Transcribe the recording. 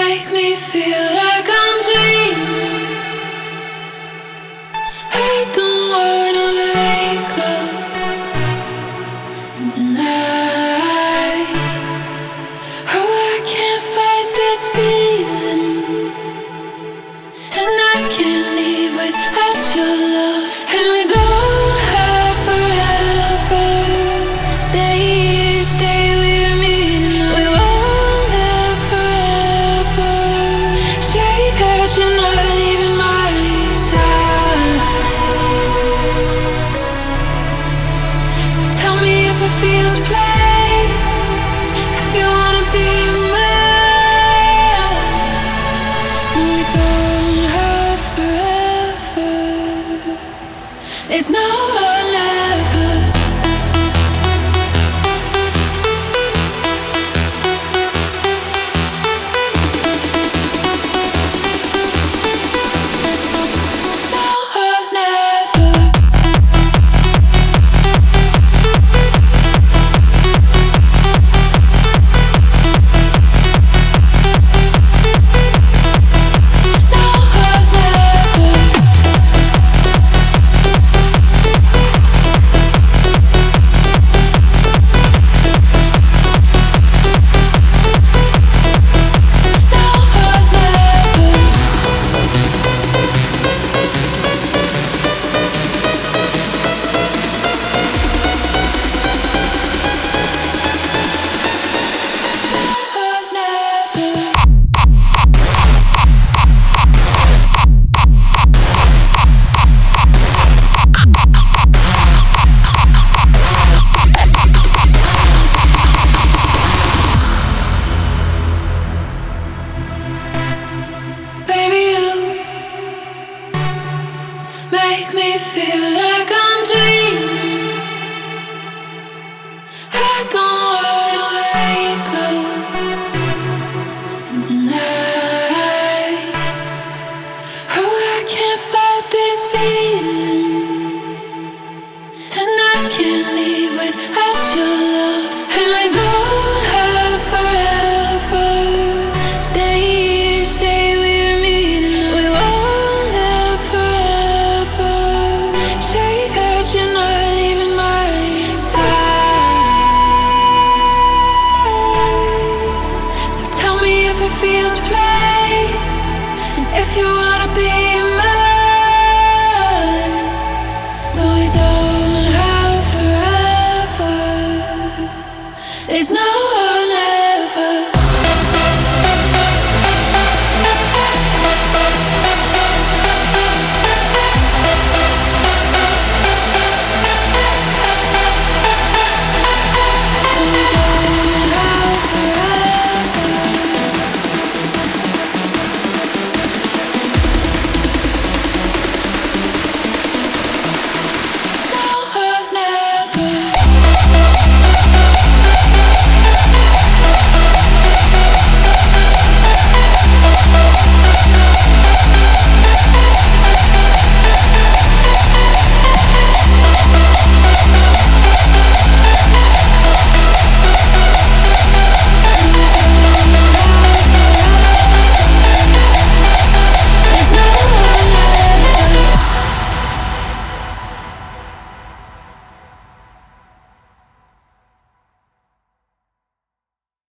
Make me feel like I'm dreaming. I don't wanna wake up and tonight. Oh, I can't fight this feeling, and I can't leave without your love. And we don't have forever. Stay here, stay with me. We won't have forever. Say that you're not leaving my side. So tell me if it feels right, if you wanna be mine. No, we don't have forever. It's now or never. Now or never. Now or never. Baby, you make me feel like I'm dreaming. I don't wanna wake up and tonight. Oh, I can't fight this feeling, and I can't leave without your love. And we don't have forever. Stay here, stay with me. We won't have forever. Say that you're not leaving my side. So tell me if it feels right, and if you wanna be mine. No, we don't have forever. It's now or never.